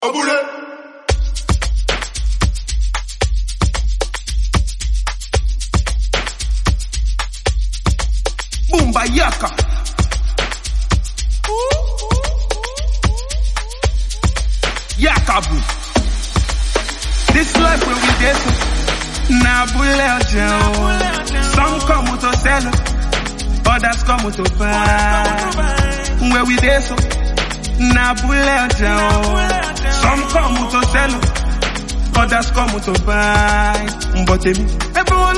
Abule. Boomba yaka. Yakabu. This life where we get na bule ojo. Some come to sell, others come to buy. Where we get na bule ojo. Some come to sell, others come to buy. But everyone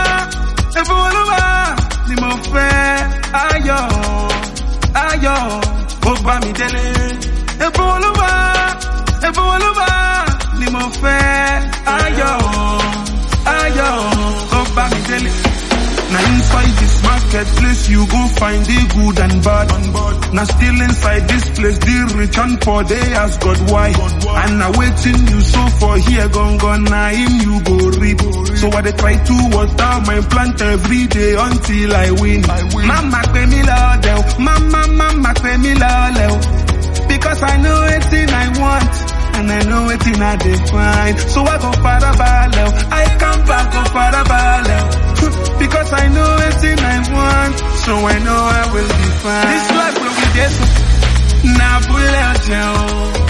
ni mo fẹ́ ayọ̀, ó bá mi délé. Everyone ni mo fẹ́ ayọ̀, ó bá mi délé. Now inside this marketplace you go find the good and bad. Now still inside this place the rich and poor they ask God why. And now waiting you so for here gone now him you go reap. So I they try to water my plant every day until I win. Mama pay me loud, mama pay me loud. Because I know everything I want and I know everything I define. So I go for the battle, I come back go for the battle. Because I know everything I want, so I know I will be fine. This life will be this, na bule ojo.